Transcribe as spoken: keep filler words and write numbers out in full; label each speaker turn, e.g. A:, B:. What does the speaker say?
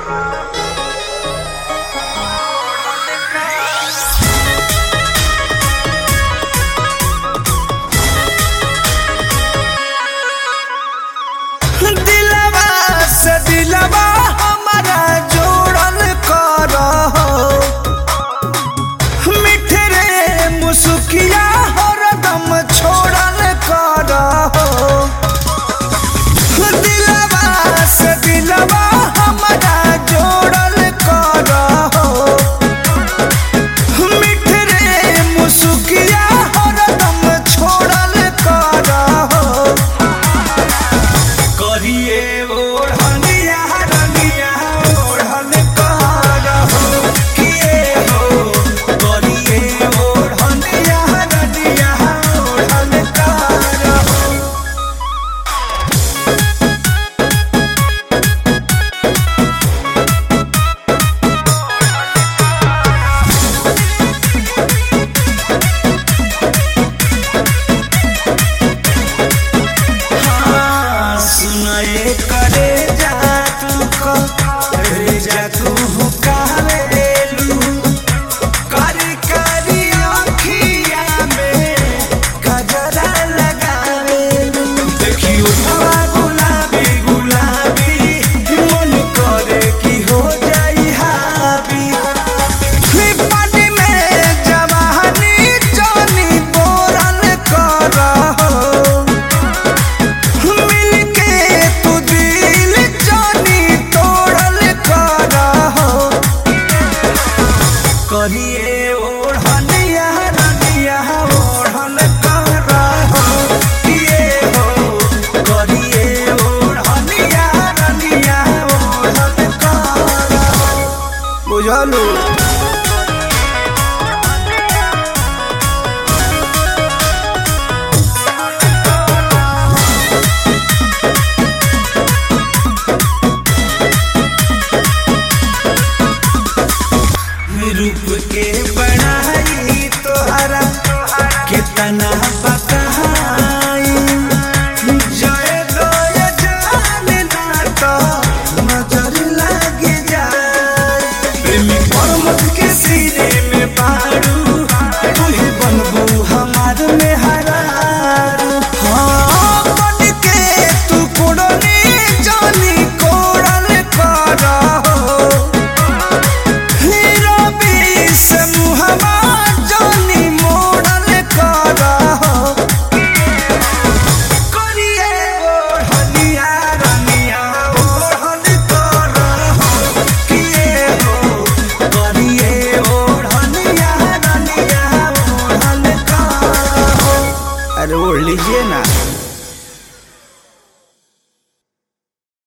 A: करिए ओढ़निया रनिया ओढ़न करहो किए हो करिए ओढ़निया रनिया ओढ़न करहो बुझलू। रूप के बढ़ाई तोहरा कितना बताई जय दोय जान ना तो नजर लग जाए प्रेमी परमत के सीने में बारू तू ही बनबू हमार में हरारू। हाँ बन के तू कोड़नी जानी कोड़ल करहो अरे ओढ़ लीजिए ना।